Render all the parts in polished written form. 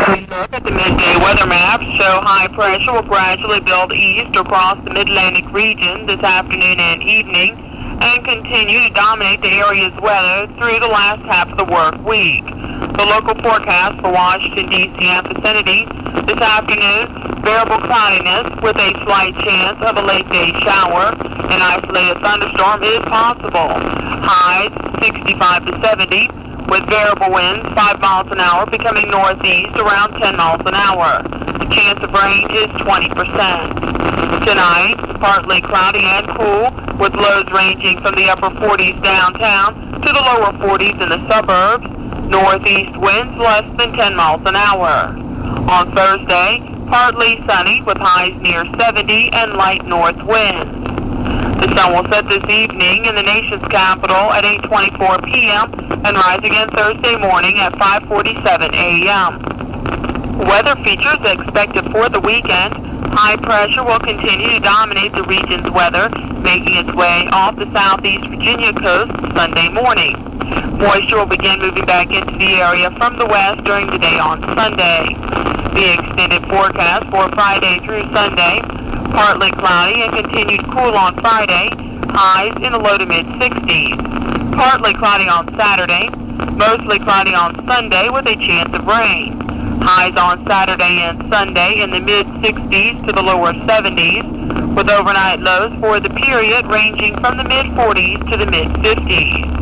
preliminary look at the midday weather map show high pressure will gradually build east across the mid-Atlantic region this afternoon and evening and continue to dominate the area's weather through the last half of the work week. The local forecast for Washington, D.C. and vicinity this afternoon, variable cloudiness with a slight chance of a late-day shower. An isolated thunderstorm is possible. Highs 65 to 70. With variable winds 5 miles an hour becoming northeast around 10 miles an hour. The chance of rain is 20%. Tonight, partly cloudy and cool, with lows ranging from the upper 40s downtown to the lower 40s in the suburbs. Northeast winds less than 10 miles an hour. On Thursday, partly sunny with highs near 70 and light north winds. The sun will set this evening in the nation's capital at 8:24 p.m. and rise again Thursday morning at 5:47 a.m. Weather features expected for the weekend. High pressure will continue to dominate the region's weather, making its way off the southeast Virginia coast Sunday morning. Moisture will begin moving back into the area from the west during the day on Sunday. The extended forecast for Friday through Sunday, partly cloudy and continued cool on Friday, highs in the low to mid-60s. Partly cloudy on Saturday, mostly cloudy on Sunday with a chance of rain. Highs on Saturday and Sunday in the mid-60s to the lower 70s, with overnight lows for the period ranging from the mid-40s to the mid-50s.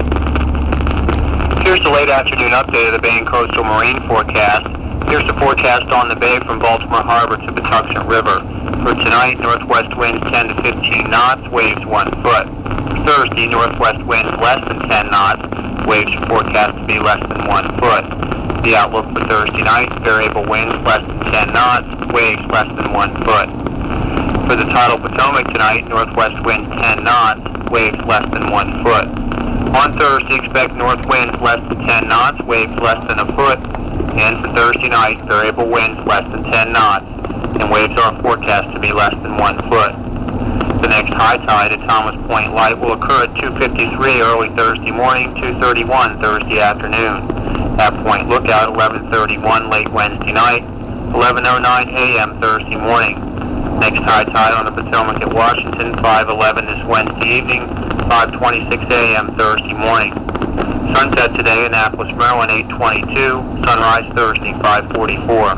Here's the late afternoon update of the Bay and Coastal Marine forecast. Here's the forecast on the bay from Baltimore Harbor to Patuxent River. For tonight, northwest winds 10 to 15 knots, waves 1 foot. Thursday, northwest winds less than 10 knots, waves are forecast to be less than 1 foot. The outlook for Thursday night, variable winds less than 10 knots, waves less than 1 foot. For the tidal Potomac tonight, northwest winds 10 knots, waves less than 1 foot. On Thursday, expect north winds less than 10 knots, waves less than a foot. And for Thursday night, variable winds less than 10 knots, and waves are forecast to be less than 1 foot. The next high tide at Thomas Point Light will occur at 2:53 early Thursday morning, 2:31 Thursday afternoon. At Point Lookout, 11:31 late Wednesday night, 11:09 a.m. Thursday morning. Next high tide on the Potomac at Washington, 5:11 this Wednesday evening, 5:26 a.m. Thursday morning. Sunset today, Annapolis, Maryland, 8:22. Sunrise Thursday, 5:44.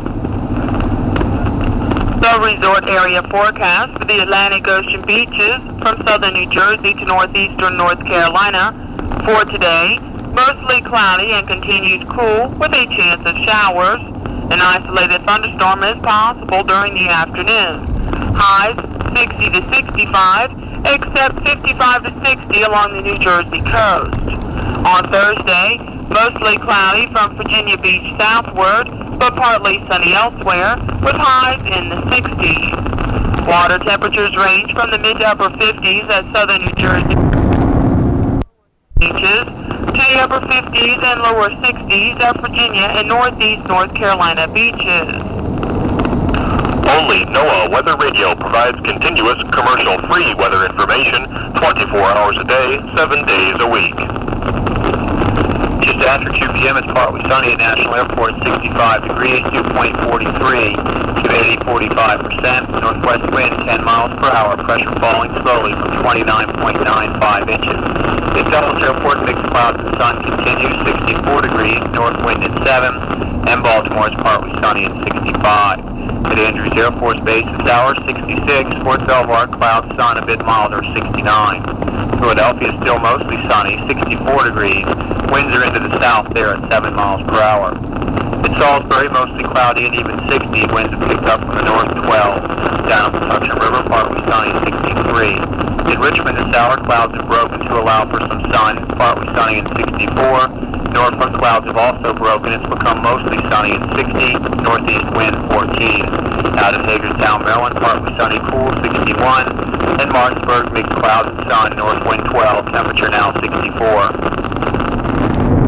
The resort area forecast for the Atlantic Ocean beaches from southern New Jersey to northeastern North Carolina for today, mostly cloudy and continued cool with a chance of showers. An isolated thunderstorm is possible during the afternoon. Highs 60 to 65, except 55 to 60 along the New Jersey coast. On Thursday, mostly cloudy from Virginia Beach southward, but partly sunny elsewhere, with highs in the 60s. Water temperatures range from the mid to upper 50s at southern New Jersey beaches to the upper 50s and lower 60s at Virginia and northeast North Carolina beaches. Only NOAA Weather Radio provides continuous commercial-free weather information 24 hours a day, 7 days a week. Just after 2 p.m., it's partly sunny at National Airport, 65 degrees, dew point 43, humidity 45%, northwest wind 10 miles per hour, pressure falling slowly from 29.95 inches. At Dulles Airport, mixed clouds and sun continues, 64 degrees, north wind at 7, and Baltimore is partly sunny at 65. At Andrews Air Force Base, it's hour 66, Fort Belvoir, clouds, sun a bit milder, 69. Philadelphia is still mostly sunny, 64 degrees. Winds are into the south there at 7 miles per hour. At Salisbury, mostly cloudy and even 60. Winds have picked up from the north 12. Down the Patuxent River, partly sunny, 63. In Richmond this hour, clouds have broken to allow for some sun, partly sunny and 64. Norfolk, clouds have also broken. It's become mostly sunny and 60. Northeast wind 14. Out of Hagerstown, Maryland, partly sunny, cool, 61. And Martinsburg, mixed clouds and sun, north wind 12, temperature now 64.